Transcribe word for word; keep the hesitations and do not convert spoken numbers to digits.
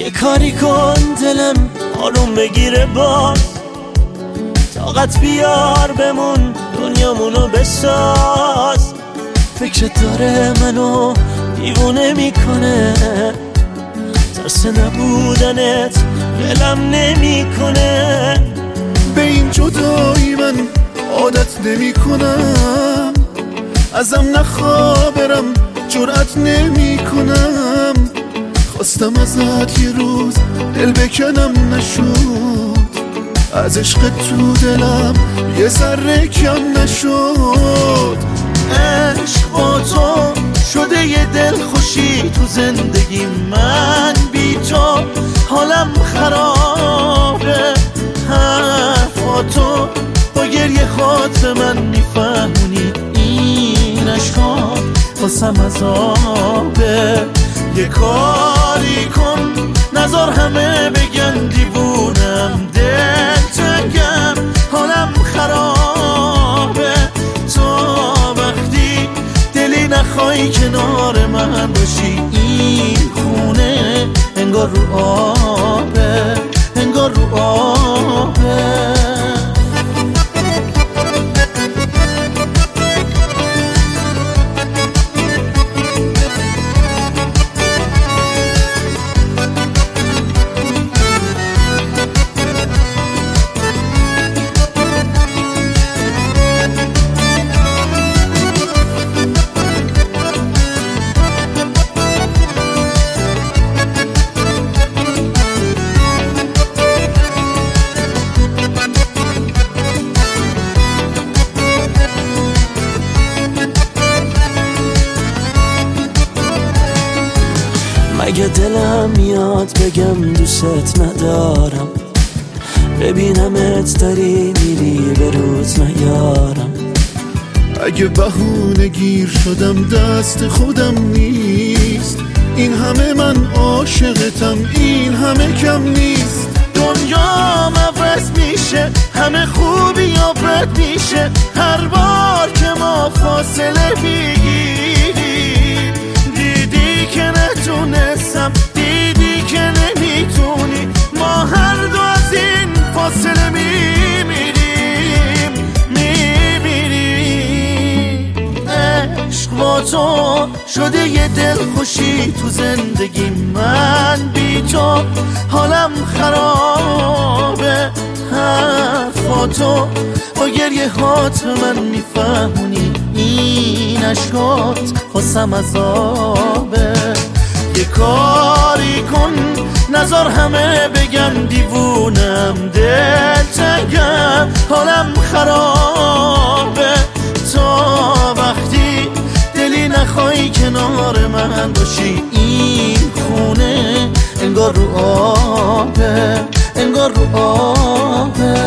یه کاری کن دلم آروم بگیره باز، طاقت بیار بمون دنیامونو بساز. فکرت داره منو دیوونه میکنه، ترس نبودنت دلم نمیکنه. به این جدایی من عادت نمی کنم، ازم نخوابرم جرأت نمی کنم. خواستم ازت یه روز دل بکنم نشد، از عشق تو دلم یه ذره کم نشد. عشق با تو شده یه دل خوشی تو زندگی من، بی تو حالم خرابه. حرفاتو با گریه خود به من میفهمونی، این عشقا واسم عذابه. یه کاری کن نذار همه بگن دیوونم، دل تنگم حالم خرابه. تو وقتی دلی نخوای کنار من باشی، این خونه انگار رو آبه، انگار رو آبه. مگه دلم میاد بگم دوست ندارم، ببینمت داری میری به روز نیارم. اگه بهونه گیر شدم دست خودم نیست، این همه من عاشقتم، این همه کم نیست. دنیام عوض میشه، همه خوبی یا بد میشه، هر بار که ما فاصله میگیریم. دیدی که نتونستم، دیدی که نمیتونی، ما هر دو از این فاصله میمیریم، میمیریم. عشق با تو شده یه دل خوشی تو زندگی من، بی تو حالم خرابه. حرفاتو با گریه هات به من میفهمونی، این عشقات واسم عذابه. یه کاری کن نذار همه بگن دیوونم، دل تنگم حالم خرابه. تا وقتی دلی نخوای کنار من باشی، این خونه انگار رو آبه، انگار رو آبه.